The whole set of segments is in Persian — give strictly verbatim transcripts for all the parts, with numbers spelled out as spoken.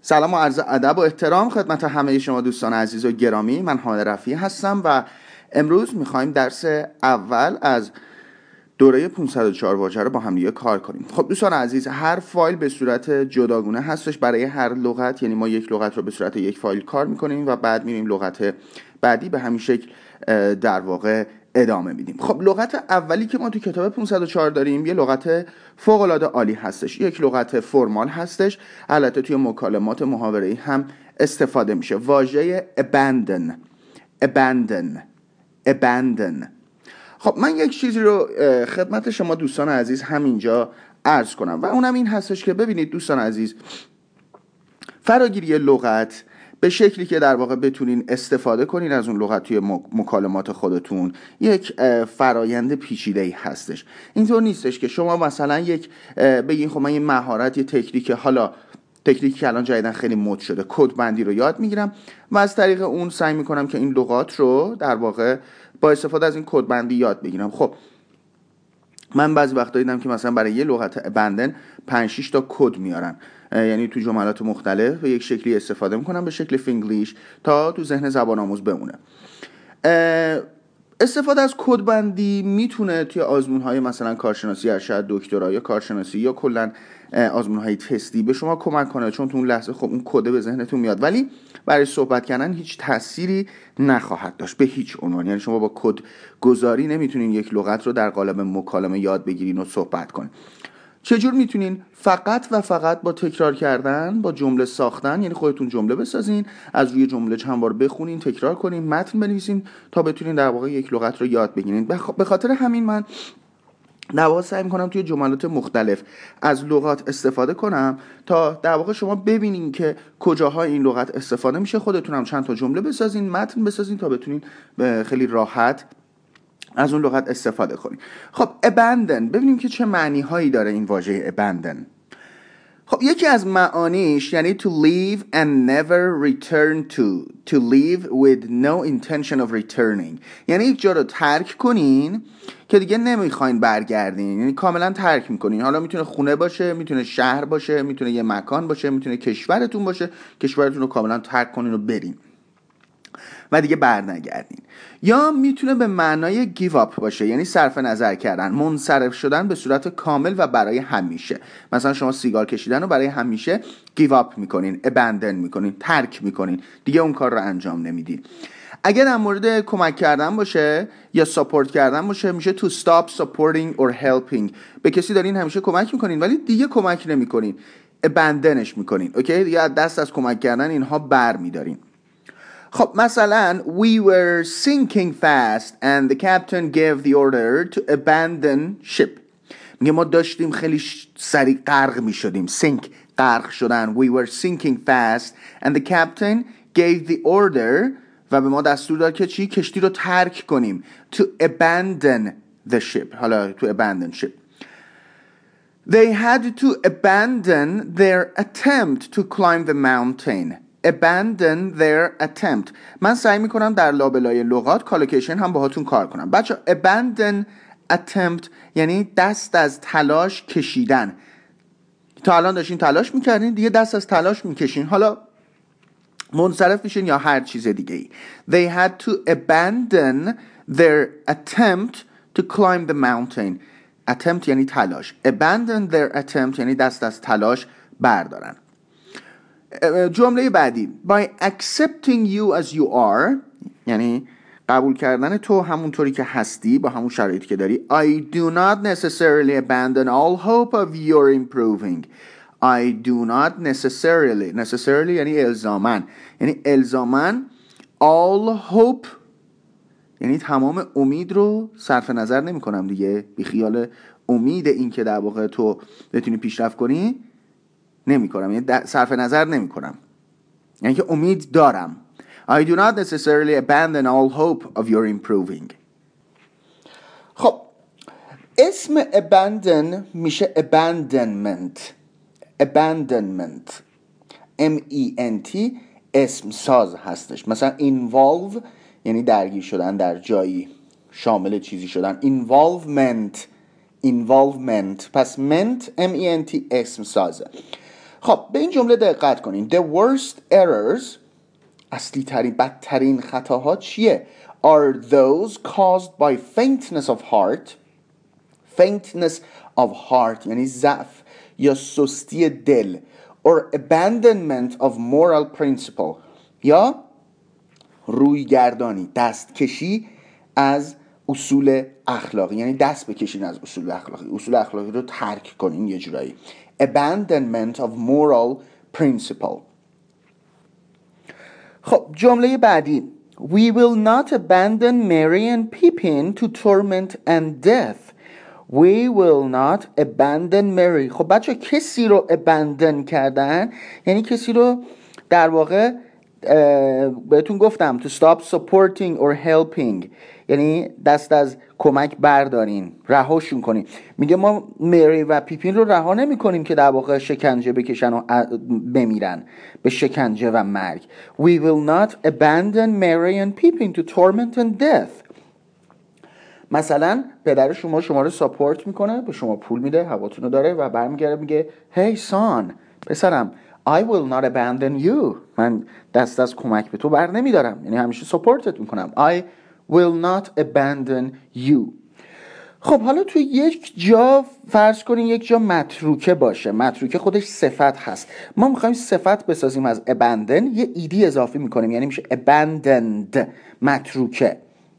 سلام و عرض ادب و احترام خدمت همه شما دوستان عزیز و گرامی. من حامد رفیعی هستم و امروز میخوایم درس اول از دوره پانصد و چهار واژه رو با هم دیگه کار کنیم. خب دوستان عزیز، هر فایل به صورت جداگونه هستش برای هر لغت، یعنی ما یک لغت رو به صورت یک فایل کار میکنیم و بعد میریم لغت بعدی به همین شکل در واقع ادامه میدیم. خب لغت اولی که ما تو کتاب پانصد و چهار داریم یه لغت فوق العاده عالی هستش، یک لغت فرمال هستش، البته توی مکالمات محاوره‌ای هم استفاده میشه. واژه abandon abandon abandon. خب من یک چیزی رو خدمت شما دوستان عزیز همینجا عرض کنم و اونم این هستش که ببینید دوستان عزیز، فراگیری لغت به شکلی که در واقع بتونین استفاده کنین از اون لغت توی مکالمات خودتون یک فرایند پیچیده‌ای هستش. اینطور نیستش که شما مثلا یک بگین خب من یه مهارت، یه تکنیک، حالا تکنیکی که الان جدیدن خیلی مد شده، کد بندی رو یاد میگیرم و از طریق اون سعی میکنم که این لغات رو در واقع با استفاده از این کد بندی یاد بگیرم. خب من بعضی وقتا دیدم که مثلا برای یه لغت بندن پنج شش تا کد میارن، یعنی تو جملات مختلف به یک شکلی استفاده میکنن به شکل فینگلیش تا تو ذهن زبان آموز بمونه. استفاده از کد بندی میتونه توی آزمون‌های مثلا کارشناسی ارشد، دکترا یا کارشناسی یا کلا آزمون‌های تستی به شما کمک کنه، چون تو اون لحظه خب اون کد به ذهنتون میاد، ولی برای صحبت کردن هیچ تأثیری نخواهد داشت به هیچ عنوان. یعنی شما با کد گذاری نمیتونین یک لغت رو در قالب مکالمه یاد بگیرین و صحبت کنین. چجور میتونین؟ فقط و فقط با تکرار کردن، با جمله ساختن، یعنی خودتون جمله بسازین، از روی جمله چند بار بخونین، تکرار کنین، متن بنویسین تا بتونین در واقع یک لغت رو یاد بگیرین. به خاطر همین من در واقع سعی میکنم توی جملات مختلف از لغات استفاده کنم تا در واقع شما ببینین که کجاهای این لغت استفاده میشه، خودتون هم چند تا جمله بسازین، متن بسازین تا بتونین خیلی راحت از اون لغت استفاده کنیم. خب abandon، ببینیم که چه معنی هایی داره این واژه abandon. خب یکی از معانیش یعنی to leave and never return to to leave with no intention of returning، یعنی یک جا رو ترک کنین که دیگه نمیخواین برگردین، یعنی کاملا ترک میکنین. حالا میتونه خونه باشه، میتونه شهر باشه، میتونه یه مکان باشه، میتونه کشورتون باشه، کشورتون رو کاملا ترک کنین و برین و دیگه بر نگردین. یا میتونه به معنای give up باشه، یعنی صرف نظر کردن، منصرف شدن به صورت کامل و برای همیشه. مثلا شما سیگار کشیدن رو برای همیشه give up میکنین، abandon میکنین، ترک میکنین، دیگه اون کار رو انجام نمیدین. اگر در مورد کمک کردن باشه یا ساپورت کردن باشه میشه to stop supporting or helping، به کسی دارین همیشه کمک میکنین ولی دیگه کمک نمیکنین، abandonش میکنین، اوکی، دیگه دست از کمک کردن اینها بر میدارین. خب مثلا we were sinking fast and the captain gave the order to abandon ship، میگه ما داشتیم خیلی سریع غرق میشدیم. sink، غرق شدن. we were sinking fast and the captain gave the order، و به ما دستور داد که چی؟ کشتی رو ترک کنیم. to abandon the ship، حالا to abandon ship. they had to abandon their attempt to climb the mountain. abandon their attempt. من سعی میکنم در لابلای لغات کالوکیشن هم باهاتون کار کنم. بچه abandon attempt یعنی دست از تلاش کشیدن. تا الان داشتین تلاش میکردین، دیگه دست از تلاش میکشین، حالا منصرف میشین یا هر چیز دیگه ای. They had to abandon their attempt to climb the mountain. attempt یعنی تلاش. abandon their attempt یعنی دست از تلاش بردارن. جمله بعدی by accepting you as you are، یعنی قبول کردن تو همونطوری که هستی با همون شرایطی که داری. I do not necessarily abandon all hope of your improving. I do not necessarily necessarily یعنی الزامن، یعنی الزامن all hope یعنی تمام امید رو صرف نظر نمی کنم دیگه، بی خیال امید این که در واقع تو بتونی پیشرفت کنی نمی کنم، یعنی صرف نظر نمی کنم، یعنی که امید دارم. I do not necessarily abandon all hope of your improving. خب اسم abandon میشه abandonment. abandonment M E N T اسم ساز هستش. مثلا involve یعنی درگیر شدن در جایی، شامل چیزی شدن. involvement involvement پس ment M E N T اسم سازه. خب به این جمله دقت کنین. The worst errors، اصلی ترین بدترین خطاها چیه؟ Are those caused by faintness of heart. faintness of heart یعنی ضعف یا سستی دل. Or abandonment of moral principle، یا رویگردانی، دستکشی از اصول اخلاقی، یعنی دست بکشین از اصول اخلاقی، اصول اخلاقی رو ترک کنین یه جورایی. Abandonment of moral principle. خب جمله بعدی. We will not abandon Merry and Pippin to torment and death. We will not abandon Merry. خب بچه کسی رو abandon کردن یعنی کسی رو در واقع بهتون گفتم to stop supporting or helping، یعنی دست از کمک بردارین، رهاشون کنین. میگه ما مری و پیپین رو رها نمی کنیم که در واقع شکنجه بکشن و بمیرن به شکنجه و مرگ. We will not abandon Mary and Pippin to torment and death. مثلا پدر شما شما رو ساپورت میکنه، به شما پول میده، هواتون رو داره و برمیگرده میگه Hey son، پسرم I will not abandon you، من دست از کمک به تو بر نمیدارم، یعنی همیشه ساپورتت میکنم. I will not abandon you. خب حالا تو یک جا فرض کنین یک جا متروکه باشه، متروکه خودش صفت هست، ما میخوایم صفت بسازیم از abandon، یه ایدی اضافی میکنیم یعنی میشه abandoned، متروکه.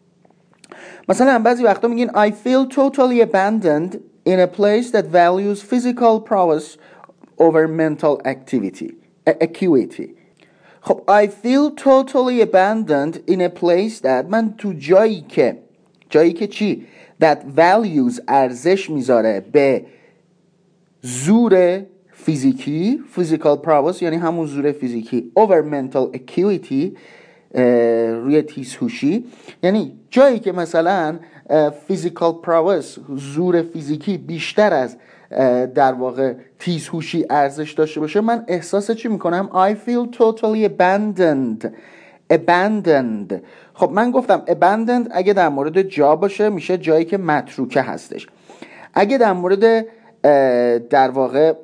مثلا بعضی وقتا میگین I feel totally abandoned in a place that values physical prowess over mental activity acuity. خب I feel totally abandoned in a place that، من تو جایی که جایی که چی؟ that values ارزش میذاره به زور فیزیکی physical prowess یعنی همون زور فیزیکی over mental acuity روی تیزهوشی، یعنی جایی که مثلا physical prowess زور فیزیکی بیشتر از در واقع تیزهوشی ارزش داشته باشه، من احساس چی میکنم؟ I feel totally abandoned. abandoned. خب من گفتم abandoned اگه در مورد جا باشه میشه جایی که متروکه هستش. اگه در مورد در واقع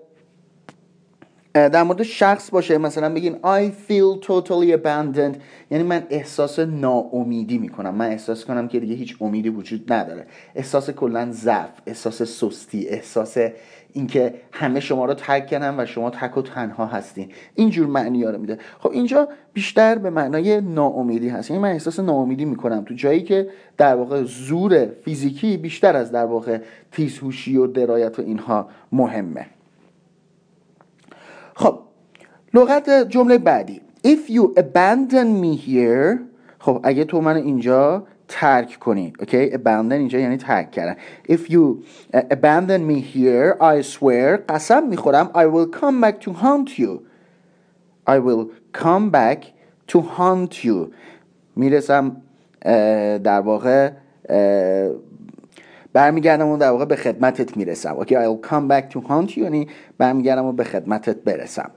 در مورد شخص باشه مثلا بگین I feel totally abandoned یعنی من احساس ناامیدی میکنم، من احساس کنم که دیگه هیچ امیدی وجود نداره، احساس کلا ضعف، احساس سستی، احساس اینکه همه شما رو ترک کردن و شما تک و تنها هستین، اینجور معنی ها رو میده. خب اینجا بیشتر به معنای ناامیدی هست، یعنی من احساس ناامیدی میکنم تو جایی که در واقع زور فیزیکی بیشتر از در واقع تیزهوشی و درایت و اینها مهمه. خب لغت جمله بعدی. If you abandon me here، خب اگه تو من اینجا ترک کنی، اوکی، abandon اینجا یعنی ترک کردن. If you uh, abandon me here I swear، قسم میخورم I will come back to haunt you. I will come back to haunt you. میرسم در واقع برمیگردم و در واقع به خدمتت میرسم. اوکی، I'll come back to haunt you یعنی برمیگردم و به خدمتت برسم.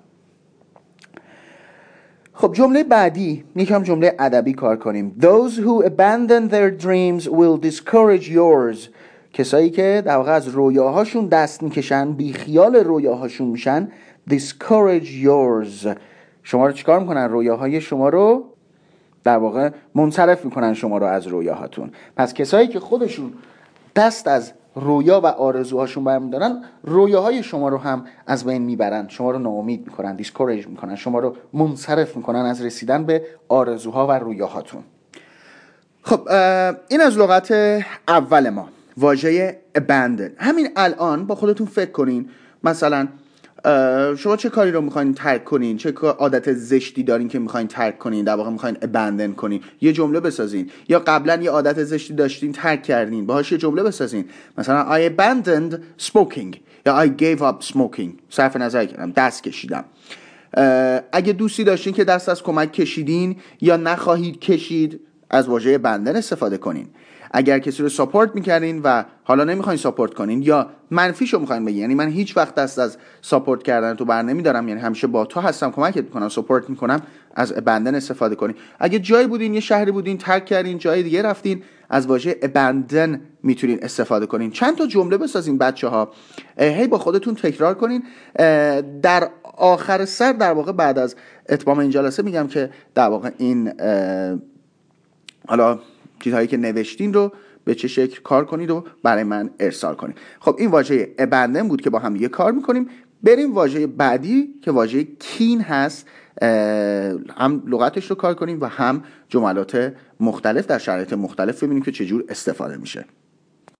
خب جمله بعدی یکم جمله ادبی کار کنیم. Those who abandon their dreams will discourage yours. کسایی که در واقع از رویاهاشون دست میکشن، بی خیال رویاهاشون میشن، discourage yours. شما رو چیکار میکنن؟ رویاهای شما رو در واقع منصرف میکنن شما رو از رویاهاتون. پس کسایی که خودشون دست از رویا و آرزوهاشون برمیدارن، رویاهای شما رو هم از بین میبرن، شما رو ناامید میکنن، دیسکوریج میکنن، شما رو منصرف میکنن از رسیدن به آرزوها و رویاهاتون. خب این از لغت اول ما، واژه abandon. همین الان با خودتون فکر کنین، مثلا شما چه کاری رو میخواین ترک کنین، چه عادت زشتی دارین که میخواین ترک کنین، در واقع میخواین abandon کنین، یه جمله بسازین. یا قبلا یه عادت زشتی داشتین ترک کردین، باهاش یه جمله بسازین. مثلا I abandoned smoking یا I gave up smoking، صرف نظر کردم، دست کشیدم. اگه دوستی داشتین که دست از کمک کشیدین یا نخواهید کشید، از واژه abandon استفاده کنین. اگر کسی رو ساپورت میکردین و حالا نمیخواین ساپورت کنین یا منفیشو میخواین بگین، یعنی من هیچ وقت دست از ساپورت کردن تو بر نمیدارم، یعنی همیشه با تو هستم، کمکت میکنم، ساپورت میکنم، از abandon استفاده کنین. اگه جایی بودین، یه شهری بودین، ترک کردین، جای دیگه رفتین، از واژه abandon میتونین استفاده کنین. چند تا جمله بسازین بچه‌ها، هی با خودتون تکرار کنین. در آخر سر در واقع بعد از اتمام این جلسه میگم که در واقع این حالا چیزهایی که نوشتین رو به چه شکل کار کنید و برای من ارسال کنید. خب این واژه abandon بود که با هم دیگه کار میکنیم. بریم واژه بعدی که واژه keen هست، هم لغتش رو کار کنیم و هم جملات مختلف در شرایط مختلف ببینیم که چجور استفاده میشه.